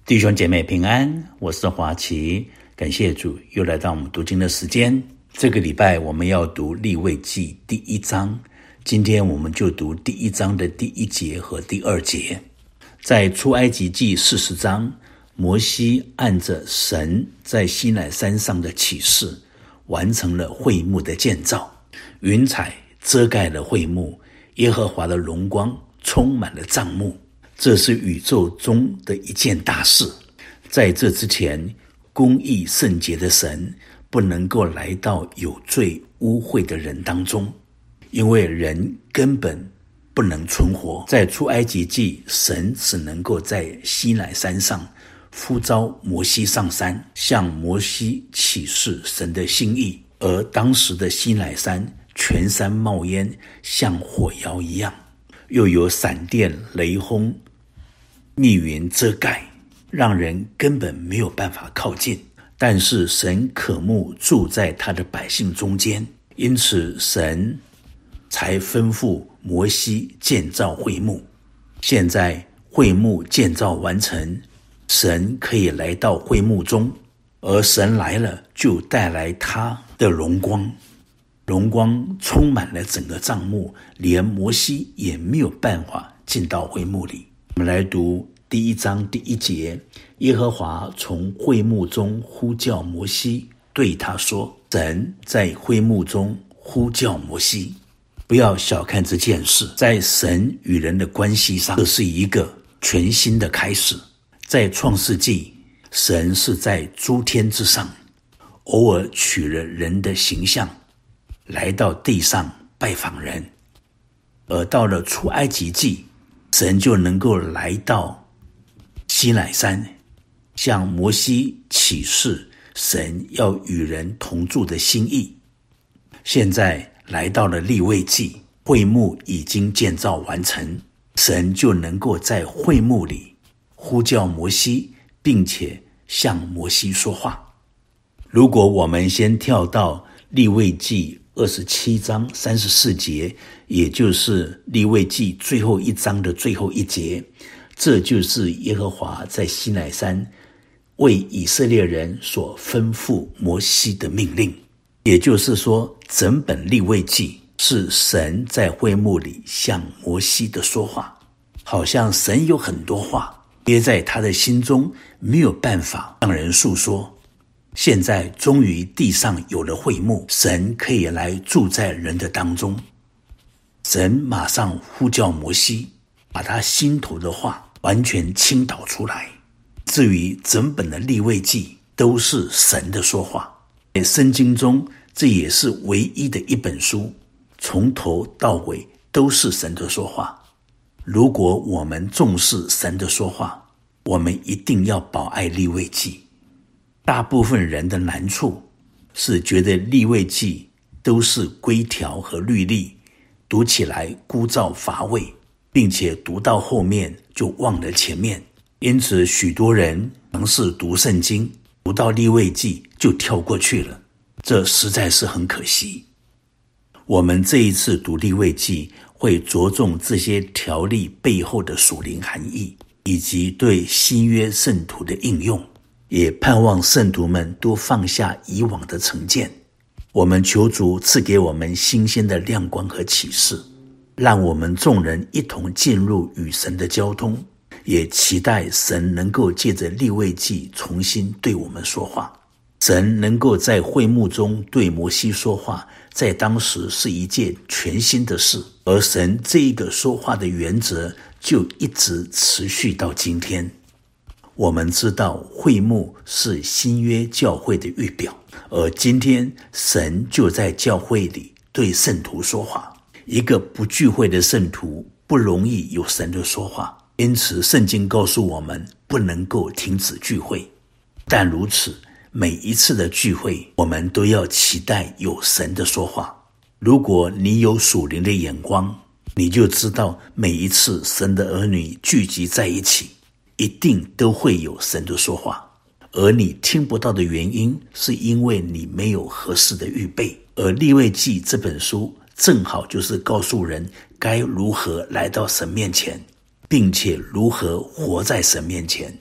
弟兄姐妹平安，我是华奇，感谢主又来到我们读经的时间。这个礼拜我们要读利未记第1章，今天我们就读第1章的第1节和第2节。在出埃及记40章，摩西按着神在西乃山上的启示，完成了会幕的建造。云彩遮盖了会幕，耶和华的荣光充满了帐幕。这是宇宙中的一件大事。在这之前，公义圣洁的神不能够来到有罪污秽的人当中，因为人根本不能存活。在出埃及记，神只能够在西乃山上呼召摩西上山，向摩西启示神的心意。而当时的西乃山全山冒烟，像火窑一样，又有闪电雷轰密云遮盖，让人根本没有办法靠近。但是神渴慕住在他的百姓中间，因此神才吩咐摩西建造会幕。现在会幕建造完成，神可以来到会幕中，而神来了就带来他的荣光，荣光充满了整个帐幕，连摩西也没有办法进到会幕里。我们来读第1章第1节，耶和华从会幕中呼叫摩西，对他说，神在会幕中呼叫摩西。不要小看这件事，在神与人的关系上，这是一个全新的开始。在创世纪，神是在诸天之上，偶尔取了人的形象，来到地上拜访人。而到了出埃及记，神就能够来到西乃山，向摩西启示神要与人同住的心意。现在来到了利未记，会幕已经建造完成，神就能够在会幕里呼叫摩西，并且向摩西说话。如果我们先跳到利未记27章34节，也就是利未记最后1章的最后1节，这就是耶和华在西乃山为以色列人所吩咐摩西的命令。也就是说，整本利未记是神在会幕里向摩西的说话，好像神有很多话憋在他的心中，没有办法向人诉说。现在终于地上有了会幕，神可以来住在人的当中。神马上呼叫摩西，把他心头的话完全倾倒出来。至于整本的利未记都是神的说话。在圣经中，这也是唯一的一本书，从头到尾都是神的说话。如果我们重视神的说话，我们一定要保爱利未记。大部分人的难处是觉得利未记都是规条和律例，读起来枯燥乏味，并且读到后面就忘了前面。因此许多人尝试读圣经，读到利未记就跳过去了，这实在是很可惜。我们这一次读利未记会着重这些条例背后的属灵含义，以及对新约圣徒的应用，也盼望圣徒们都放下以往的成见。我们求主赐给我们新鲜的亮光和启示，让我们众人一同进入与神的交通，也期待神能够借着利未记重新对我们说话。神能够在会幕中对摩西说话，在当时是一件全新的事，而神这一个说话的原则就一直持续到今天。我们知道会幕是新约教会的预表，而今天神就在教会里对圣徒说话。一个不聚会的圣徒不容易有神的说话，因此圣经告诉我们不能够停止聚会。但如此，每一次的聚会我们都要期待有神的说话。如果你有属灵的眼光，你就知道每一次神的儿女聚集在一起，一定都会有神的说话。而你听不到的原因，是因为你没有合适的预备。而利未记这本书正好就是告诉人该如何来到神面前，并且如何活在神面前。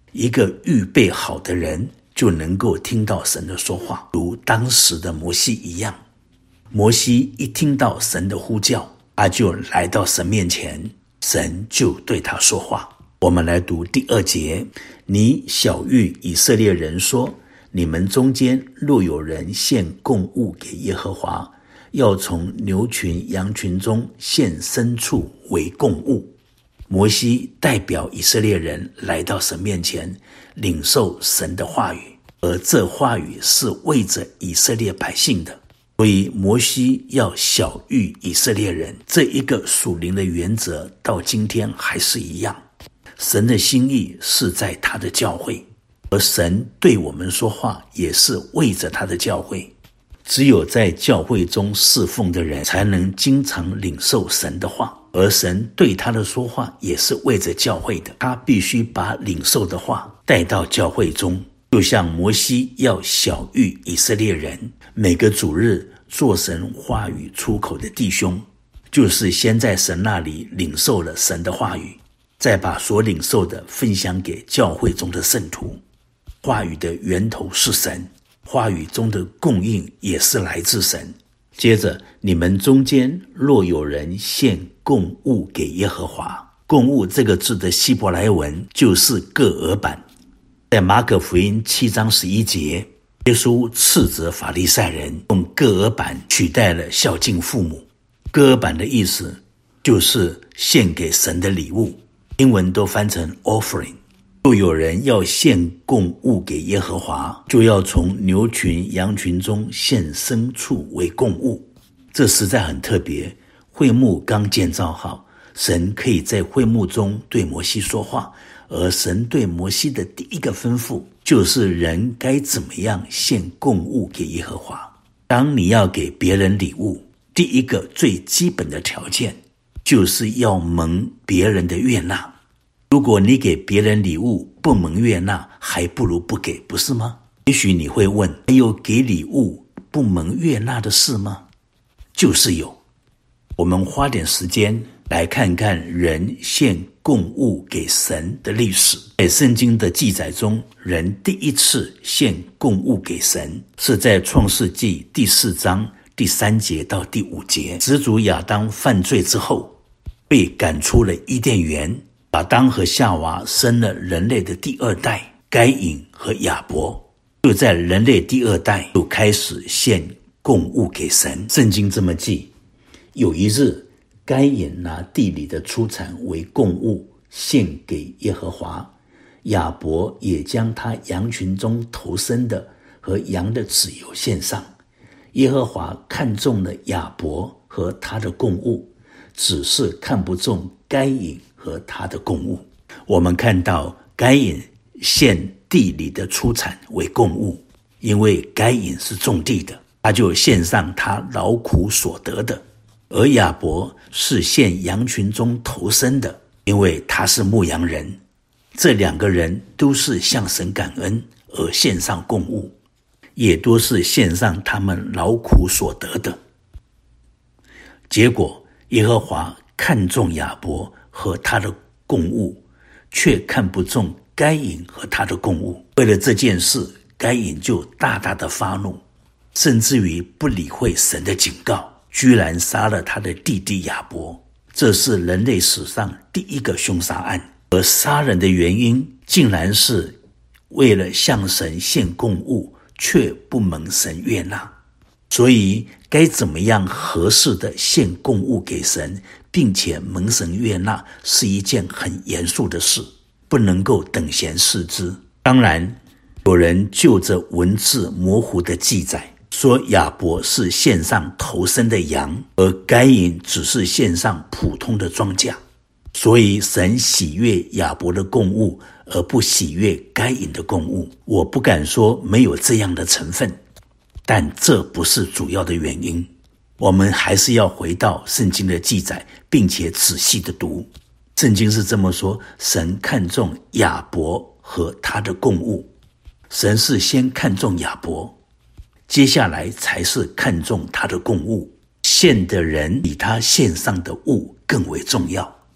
一个预备好的人就能够听到神的说话，如当时的摩西一样。摩西一听到神的呼叫，他就来到神面前，神就对他说话。我们来读第2节，你晓谕以色列人说，你们中间若有人献供物给耶和华，要从牛群羊群中献牲畜为供物。摩西代表以色列人来到神面前，领受神的话语，而这话语是为着以色列百姓的，所以摩西要晓谕以色列人。这一个属灵的原则到今天还是一样，神的心意是在他的教会，而神对我们说话也是为着他的教会。只有在教会中侍奉的人才能经常领受神的话，而神对他的说话也是为着教会的，他必须把领受的话带到教会中。就像摩西要晓谕以色列人，每个主日做神话语出口的弟兄，就是先在神那里领受了神的话语，再把所领受的分享给教会中的圣徒。话语的源头是神，话语中的供应也是来自神。接着，你们中间若有人献供物给耶和华，供物这个字的希伯来文就是各俄版。在马可福音7章11节，耶稣斥责法利赛人用各俄版取代了孝敬父母。各俄版的意思就是献给神的礼物，英文都翻成 offering。若有人要献供物给耶和华，就要从牛群羊群中献牲畜为供物。这实在很特别，会幕刚建造好，神可以在会幕中对摩西说话，而神对摩西的第一个吩咐就是人该怎么样献供物给耶和华。当你要给别人礼物，第一个最基本的条件就是要蒙别人的悦纳。如果你给别人礼物不蒙悦纳，还不如不给，不是吗？也许你会问，还有给礼物不蒙悦纳的事吗？就是有。我们花点时间来看看人献供物给神的历史。在圣经的记载中，人第一次献供物给神是在创世纪第4章第3节到第5节。始祖亚当犯罪之后，被赶出了伊甸园。亚当和夏娃生了人类的第2代该隐和亚伯，就在人类第2代就开始献供物给神。圣经这么记，有一日，该隐拿地里的出产为供物献给耶和华，亚伯也将他羊群中头生的和羊的脂油献上。耶和华看中了亚伯和他的供物，只是看不中该隐和他的供物。我们看到该隐献地里的出产为供物，因为该隐是种地的，他就献上他劳苦所得的；而亚伯是献羊群中头生的，因为他是牧羊人。这2个人都是向神感恩而献上供物，也都是献上他们劳苦所得的。结果耶和华看中亚伯和他的供物，却看不中该隐和他的供物。为了这件事，该隐就大大的发怒，甚至于不理会神的警告，居然杀了他的弟弟亚伯。这是人类史上第一个凶杀案，而杀人的原因竟然是为了向神献供物，却不蒙神悦纳。所以该怎么样合适的献供物给神，并且蒙神悦纳，是一件很严肃的事，不能够等闲视之。当然，有人就着文字模糊的记载，说亚伯是献上头生的羊，而该隐只是献上普通的庄稼，所以神喜悦亚伯的供物，而不喜悦该隐的供物。我不敢说没有这样的成分，但这不是主要的原因。我们还是要回到圣经的记载，并且仔细的读。圣经是这么说，神看重亚伯和他的供物。神是先看重亚伯，接下来才是看重他的供物。献的人比他献上的物更为重要。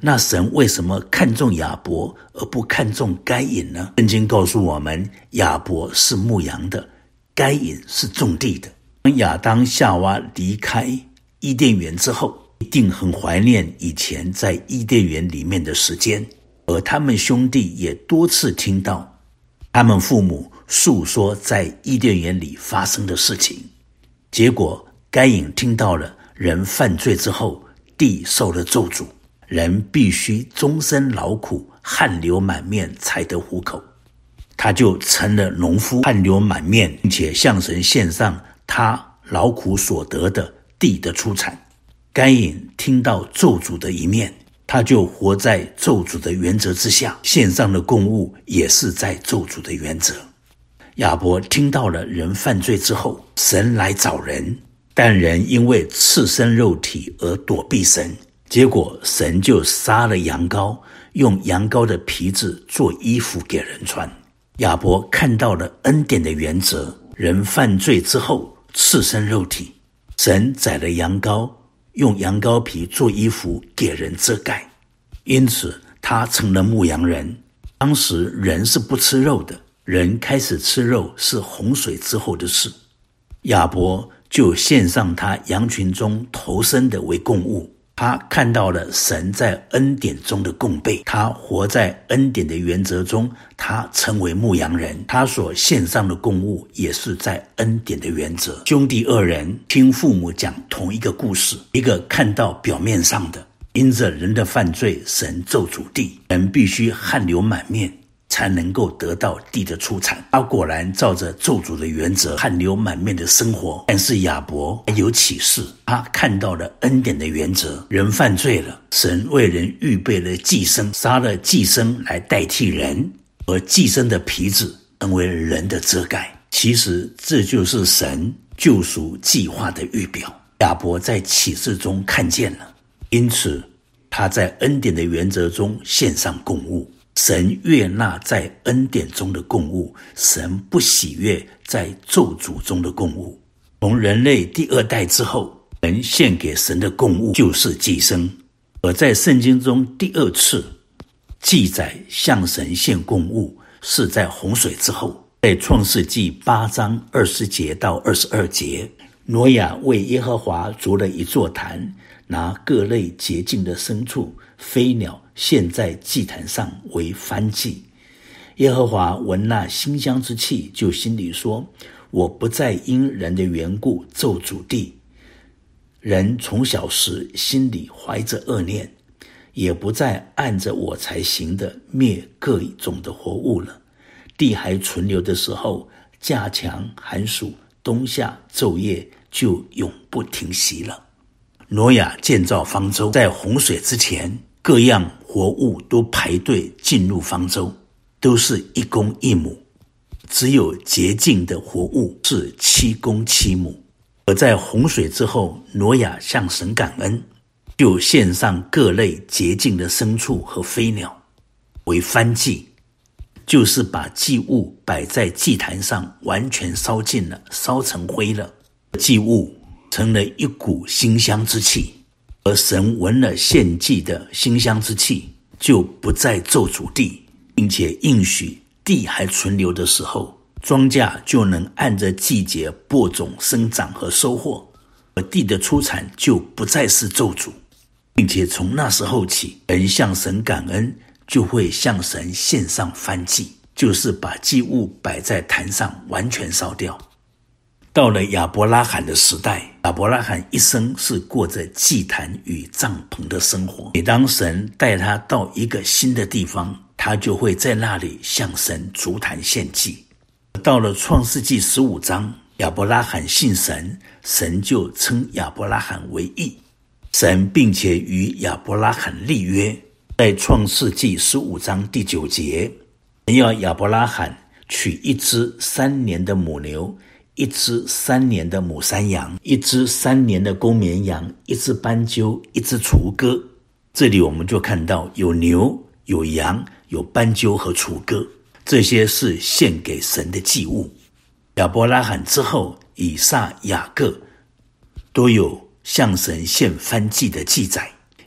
那神为什么看重亚伯而不看重该隐呢？圣经告诉我们，亚伯是牧羊的，该隐是种地的。当亚当夏娃离开伊甸园之后，一定很怀念以前在伊甸园里面的时间，而他们兄弟也多次听到他们父母诉说在伊甸园里发生的事情。结果该隐听到了人犯罪之后，地受了咒诅，人必须终身劳苦，汗流满面才得糊口。他就成了农夫，汗流满面，并且向神献上他劳苦所得的地的出产。该隐听到咒诅的一面，他就活在咒诅的原则之下，献上的供物也是在咒诅的原则。亚伯听到了人犯罪之后，神来找人，但人因为赤身肉体而躲避神，结果神就杀了羊羔，用羊羔的皮子做衣服给人穿。亚伯看到了恩典的原则，人犯罪之后赤身肉体，神宰了羊羔，用羊羔皮做衣服给人遮盖，因此他成了牧羊人。当时人是不吃肉的，人开始吃肉是洪水之后的事。亚伯就献上他羊群中头生的为供物，他看到了神在恩典中的供备，他活在恩典的原则中，他成为牧羊人，他所献上的供物也是在恩典的原则。兄弟二人听父母讲同一个故事，一个看到表面上的，因着人的犯罪，神咒诅地，人必须汗流满面才能够得到地的出产。他果然照着咒诅的原则汗流满面的生活。但是亚伯有启示，他看到了恩典的原则，人犯罪了，神为人预备了祭牲，杀了祭牲来代替人，而祭牲的皮子成为人的遮盖。其实这就是神救赎计划的预表。亚伯在启示中看见了，因此他在恩典的原则中献上供物。神悦纳在恩典中的供物，神不喜悦在咒诅中的供物。从人类第二代之后，人献给神的供物就是祭牲，而在圣经中第二次记载向神献供物是在洪水之后，在创世纪8章20节到22节，挪亚为耶和华筑了一座坛，拿各类洁净的牲畜、飞鸟献在祭坛上为燔祭。耶和华闻那馨香之气，就心里说，我不再因人的缘故咒诅地，人从小时心里怀着恶念，也不再按着我才行的灭各种的活物了。地还存留的时候，夏强寒暑冬夏昼夜就永不停息了。挪亚建造方舟，在洪水之前，各样活物都排队进入方舟，都是1公1母，只有洁净的活物是7公7母。而在洪水之后，挪亚向神感恩，就献上各类洁净的牲畜和飞鸟为燔祭，就是把祭物摆在祭坛上，完全烧尽了，烧成灰了，祭物成了一股馨香之气。而神闻了献祭的馨香之气，就不再咒诅地，并且应许地还存留的时候，庄稼就能按着季节播种生长和收获，而地的出产就不再是咒诅，并且从那时候起，人向神感恩就会向神献上燔祭，就是把祭物摆在坛上完全烧掉。到了亚伯拉罕的时代，亚伯拉罕一生是过着祭坛与帐篷的生活。每当神带他到一个新的地方，他就会在那里向神筑坛献祭。到了创世纪15章，亚伯拉罕信神，神就称亚伯拉罕为义。神并且与亚伯拉罕立约，在创世纪15章第9节，神要亚伯拉罕取一只3年的母牛，一只3年的母山羊，一只3年的公绵羊，一只斑鸠，一只雏鸽。这里我们就看到有牛、有羊、有斑鸠和雏鸽，这些是献给神的祭物。亚伯拉罕之后，以撒、雅各都有向神献燔祭的记载。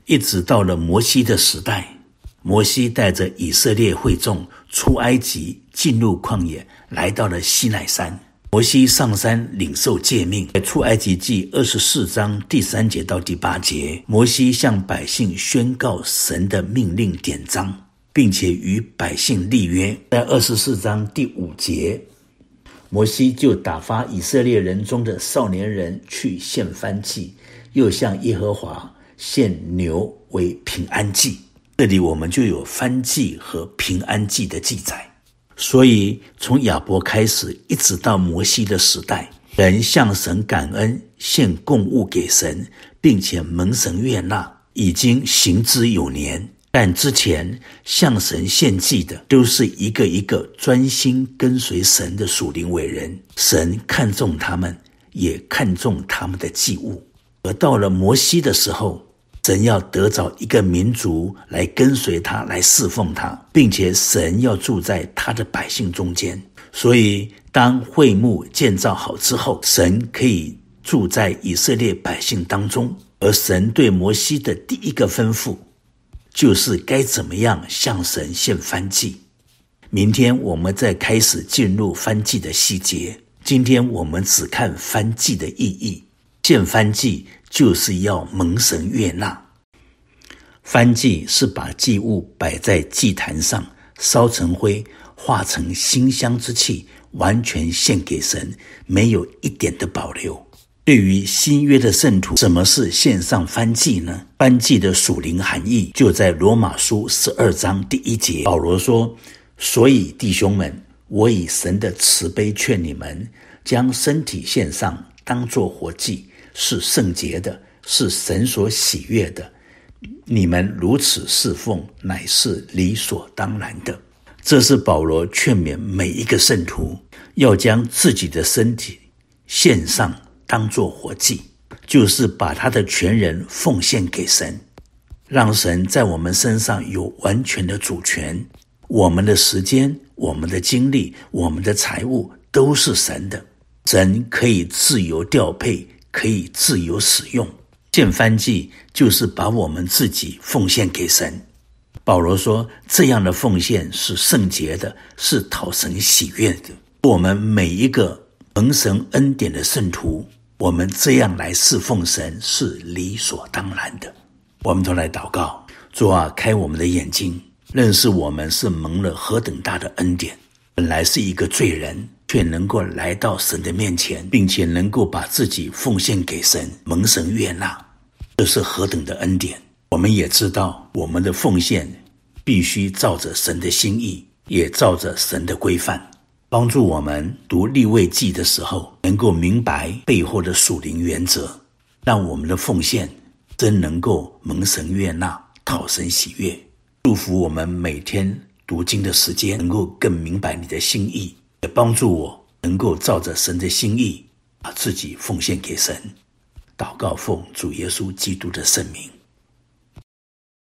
一直到了摩西的时代，摩西带着以色列会众出埃及，进入旷野，来到了西乃山。摩西上山领受诫命，在出埃及记24章第3节到第8节，摩西向百姓宣告神的命令典章，并且与百姓立约。在24章第5节，摩西就打发以色列人中的少年人去献燔祭，又向耶和华献牛为平安祭。这里我们就有燔祭和平安祭的记载。所以从亚伯开始，一直到摩西的时代，人向神感恩，献供物给神，并且蒙神悦纳，已经行之有年。但之前向神献祭的，都是一个一个专心跟随神的属灵伟人，神看重他们，也看重他们的祭物。而到了摩西的时候，神要得着一个民族来跟随他，来侍奉他，并且神要住在他的百姓中间。所以当会幕建造好之后，神可以住在以色列百姓当中。而神对摩西的第一个吩咐，就是该怎么样向神献燔祭。明天我们再开始进入燔祭的细节，今天我们只看燔祭的意义。献燔祭就是要蒙神悦纳。燔祭是把祭物摆在祭坛上，烧成灰，化成馨香之气，完全献给神，没有一点的保留。对于新约的圣徒，什么是献上燔祭呢？燔祭的属灵含义就在罗马书12章第1节，保罗说：所以弟兄们，我以神的慈悲劝你们，将身体献上，当作活祭，是圣洁的，是神所喜悦的。你们如此侍奉，乃是理所当然的。这是保罗劝勉每一个圣徒，要将自己的身体献上，当作活祭，就是把他的全人奉献给神，让神在我们身上有完全的主权。我们的时间，我们的精力，我们的财物都是神的，神可以自由调配，可以自由使用。献燔祭就是把我们自己奉献给神。保罗说，这样的奉献是圣洁的，是讨神喜悦的。我们每一个蒙神恩典的圣徒，我们这样来侍奉神是理所当然的。我们都来祷告，主啊，开我们的眼睛，认识我们是蒙了何等大的恩典，本来是一个罪人，却能够来到神的面前，并且能够把自己奉献给神，蒙神悦纳，这是何等的恩典。我们也知道，我们的奉献必须照着神的心意，也照着神的规范，帮助我们读利未记的时候，能够明白背后的属灵原则，让我们的奉献真能够蒙神悦纳，讨神喜悦。祝福我们每天读经的时间能够更明白你的心意，也帮助我能够照着神的心意，把自己奉献给神。祷告奉主耶稣基督的圣名。